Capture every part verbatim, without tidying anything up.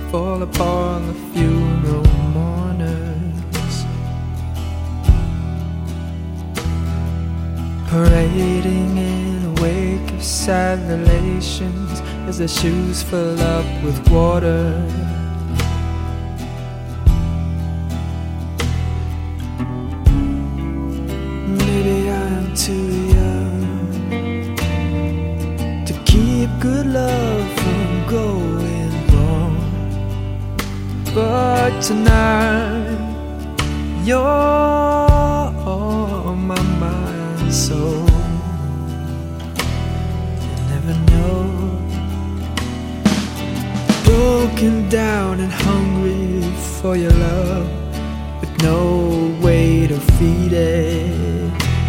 fall upon the funeral mourners, parading in a wake of sad relations as their shoes fill up with water. Maybe I'm too young to keep good love from going wrong, but tonight you're on my mind, so you never know. Broken down and hungry for your love, with no way to feed it.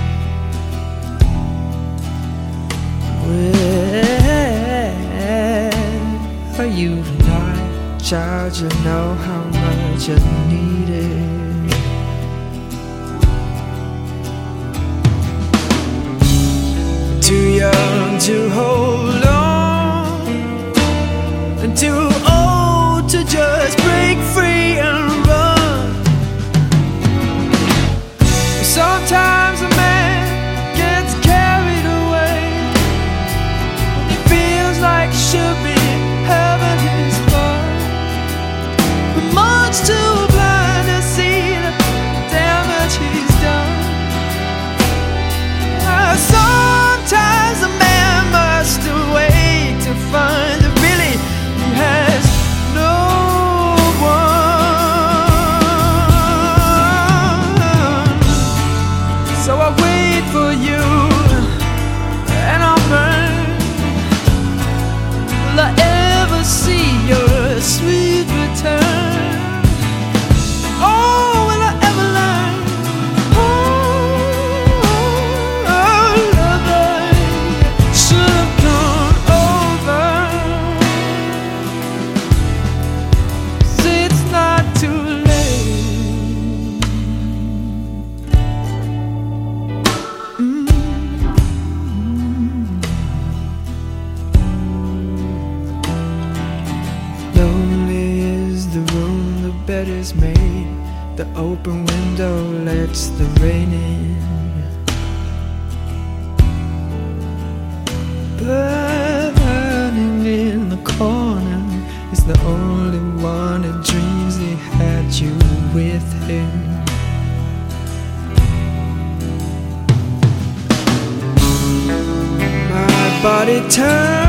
Where are you tonight, child? You know how much I need it. Too young to hold on, and too old to just break free and run. Sometimes a man gets carried away, he feels like should be having his fun, but much too blind to see the damage he's done. Uh, sometimes a man must wait to find that really he has no one. So I wait for you, and I'll burn. Will I ever see your sweet return? Oh, will I ever learn? Oh, oh, lover, should have gone over. 'Cause it's not too late. Mm. Lonely is the room the bed is made, the open window lets the rain in. Burning in the corner is the only one that dreams he had you with him. My body turns